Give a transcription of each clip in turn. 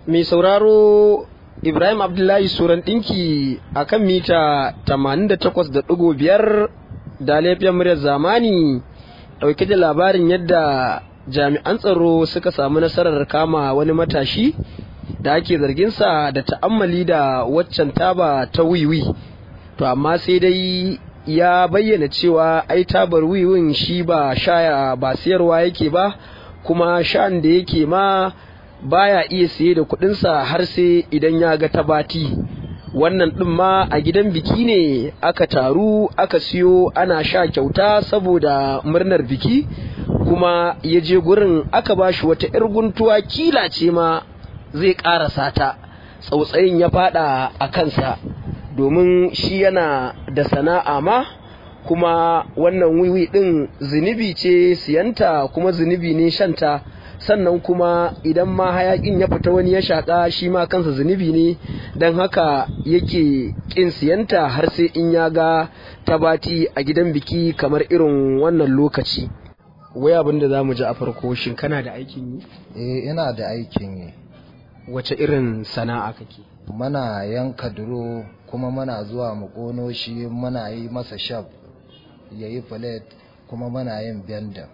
Mai sauraro Ibrahim Abdullahi Suran ɗinki a kan mita 88.5 da laifin muryar zamani ɗauke da labarin yadda jami'an tsaro suka samu nasarar kama wani matashi da ake zarginsa da ta'ammali da waccan taba ta wiwi. To amma sai dai ya bayyana cewa ai tabar wiwin shi ba shaya ba siyarwa yake ba, kuma shan da yake ma baya iya siye da kudinsa har sai idan ya ga tabati. Wannan din ma a gidan biki ne aka taru aka siyo ana sha kyauta saboda murnar biki, kuma ya je gurin aka bashi wata 'yar guntuwa kila ce ma zai karasa ta, tsautsayin ya fada a kansa domin shi yana da sana'a ma, kuma wannan wiwi din zunubi ce siyanta kuma zunubi ne shanta, sannan kuma idan ma hayakin ya fita wani ya shaka shi ma kansa zunubi ne, don haka yake kin siyanta har sai in ya ga tabati a gidan biki kamar irin wannan lokaci. Wai abin da za mu ji a farko, shin kana da aikin yi? Ina da aikin yi. Wace irin sana'a kake? Muna yanka duro kuma muna zuwa mu kono shi, muna yi masa shaf yayi plate, kuma muna yin bending.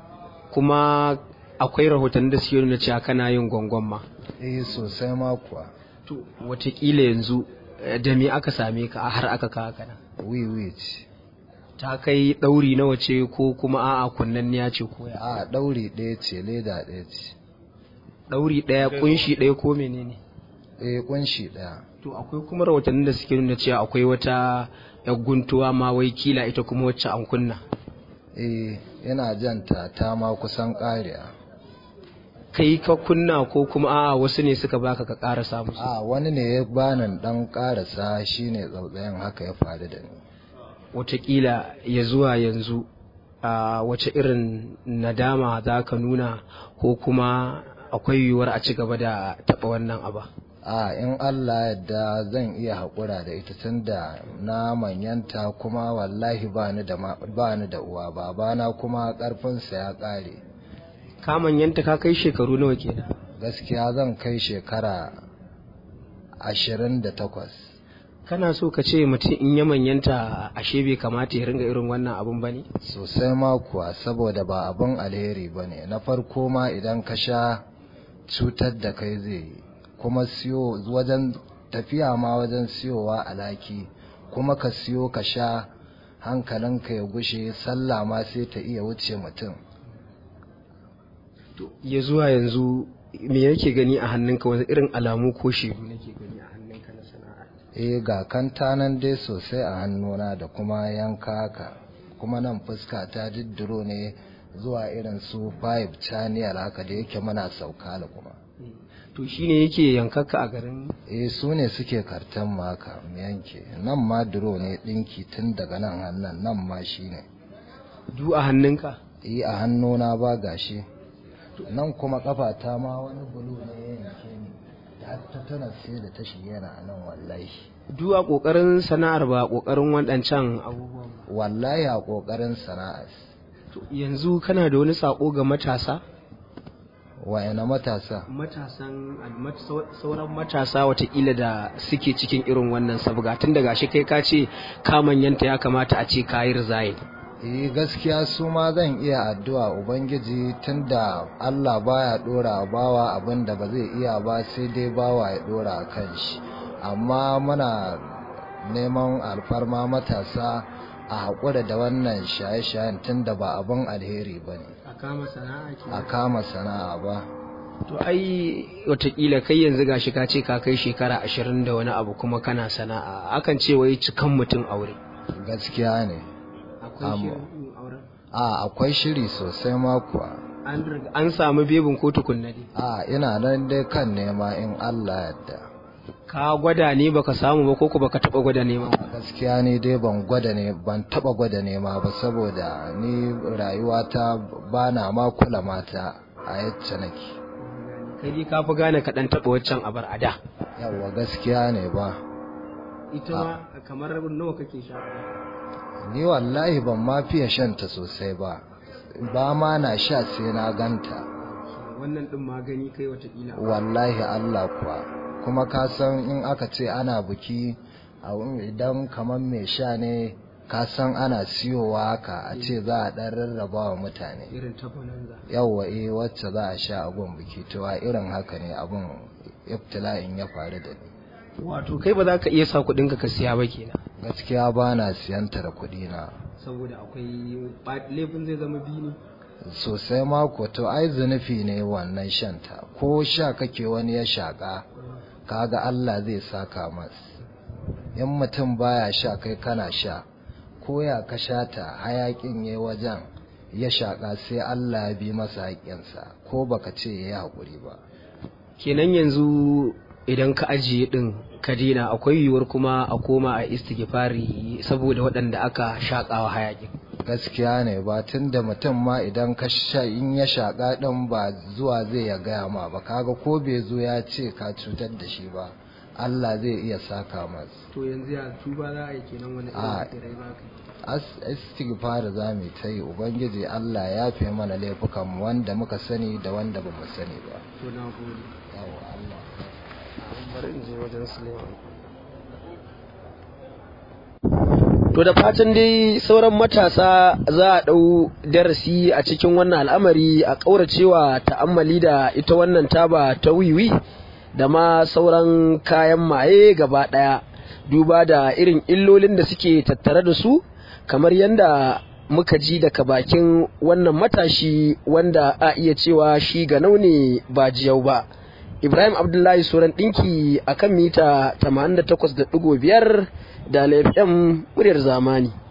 Kuma akwai rahoton da suke nuna cewa kana yin gongon ma? Sosai ma kuwa. To watakila yanzu da me aka same ka har aka kawo kana? Wiwi ce. Ta kai ɗauri nawa ce ko kuma a'a kunnanniya ce ko ya? A ɗauri ɗaya ce, leda ɗaya ce. Ɗauri ɗaya, kunshi ɗaya ko menene? Kunshi ɗaya. To akwai kuma rahotannin da suke nuna cewa akwai wata yar guntuwa ma wai kila ita kuma wacce an kunna? Ina janta ta ma kusan ƙariya. Kai ka kunna ko kuma a'a wasu ne suka baka ka ƙarasa musu? Wani ne ya bani dan ƙarasa, shine tsautsayin haka ya faru da ni. Wataƙila ya zuwa yanzu wace irin nadama za ka nuna, ko kuma akwai yiwuwar a ci gaba da taɓa wannan abu? In Allah yadda zan iya haƙura da ita, tunda na manyanta kuma wallahi ba ni da uwa, babana kuma ƙarfinsa ya ƙare. Ka manyanta, ka kai shekaru nawa kenan? Gaskiya zan kai shekara 28. Kana so ka ce mutum in ya manyanta ashe bai kamata ya ringa irin wannan abun bane? Sosai ma kuwa, saboda ba abun alheri bane. Na farko ma idan ka sha cutar da kai zai yi, kuma siyo wajen tafiya ma wajen siyowa alaki, kuma ka siyo ka sha hankalinka ya gushe, sallah ma sai ta iya wuce mutum. Ya zuwa yanzu me yake gani a hannunka, wani irin alamu ko shedu nake gani a hannunka na sana'a? Ga kantanan dai sosai a hannuna da kuma yanka haka, kuma nan fuska ta diddiro ne zuwa irin su 5 channel haka da yake muna sauka da kuma. To shine yake yankaka a garin? Su ne suke kartan ma haka mu yanke. Nan ma duro ne dinki tun daga nan hannun nan ma shine. Du a hannunka? A hannuna ba gashi. Nan kuma kafata ma wani bulu ne ya yanke ni, ta tana sai da ta shige na nan wallahi. Du a kokarin sana'ar ba kokarin wadancan abubuwan? Wallahi a kokarin sana'ar. To yanzu kana da wani sako ga matasa? Wa'ina matasa? Sauran matasa watakila da suke cikin irin wannan sabga, tun daga shi kai ka ce ka manyanta, ya kamata a ce ka yi resign. Gaskiya su ma zan iya addu'a Ubangiji, tunda Allah baya dora bawa abin da ba zai iya ba, sai dai bawa ya dora kan shi. Amma muna neman alfarma matasa a haƙura da wannan shaye-shayen, tunda ba abin alheri ba ne. A kama sana'a ba. To ai watakila kai yanzu gashi ka ce ka kai shekara 20 da wani abu kuma kana sana'a, akan ce wai cikan mutum aure. Gaskiya ne. Akwai shiri sosai ma kuwa. An samu bebin ko tukunna dai? Ina nan dai kan nema in Allah yadda. Ka gwada ne baka samu ba, ko baka taba gwada nema? Gaskiya ne dai ban taba gwada nema ba, saboda ni rayuwata bana ma kula mata a yacce nake. Kai dai ka fi gane ka dan taba waccan abar a da? Yawwa gaskiya ne ba. Ita ma kamar nawa kake sha? Ni wallahi ban ma fiye shanta sosai ba ma na sha sai na ganta. wannan din magani kai watakila wallahi Allah kuwa. Kuma ka san in aka ce ana buki idan kamar mai sha ne ka san ana siyowa haka a ce za a dan rarraba wa mutane irin ta bonanza. Yawwa wacce za a sha a gun buki to a irin haka ne abun ibtila'in ya faru da ni. Wato kai ba za ka iya sa kuɗin ka siya ba kenan. Gaskiya ba na siyan ta da kuɗi na. Saboda akwai laifin zai zama biyu ne. Sosai mako, to ai zunufi ne wannan shanta, ko sha kake wani ya shaƙa kaga Allah zai saka masa. In mutum baya sha kai kana sha, ko ya ka shata hayakin yayi wajen ya shaƙa sai Allah ya bi masa haƙƙinsa, ko baka ce yayi hakuri ba. Kenan yanzu idan ka ajiye din ka dena akwai yiwuwar kuma a koma a istighfari saboda waɗanda aka shaƙawa hayakin. Gaskiya ne, ba tun da mutum ma idan ka sha in ya shaƙa ɗin ba zuwa zai ya gaya ma ba, kaga ko bai zo ya ce ka cutar da shi ba Allah zai iya saka masa. To yanzu ya tuba za a yi kenan wani irin za ka istighfar za mu ta yi, ubangiji Allah ya fi mana laifukan wanda muka sani da wanda ba mu sani ba. To na gode. Yawa Allah. Bari in je wajen Suleiman. To da fatan dai sauran matasa za a ɗau darasi a cikin wannan al'amari a ƙauracewa ta'ammali da ita wannan taba ta wiwi da ma sauran kayan maye gaba ɗaya, duba da irin illolin da suke tattare da su, kamar yadda muka ji daga bakin wannan matashi wanda a iya cewa shi ganau ne ba jiyau ba. Ibrahim Abdullahi Suran ɗinki akan mita 88.5 da FM muryar zamani.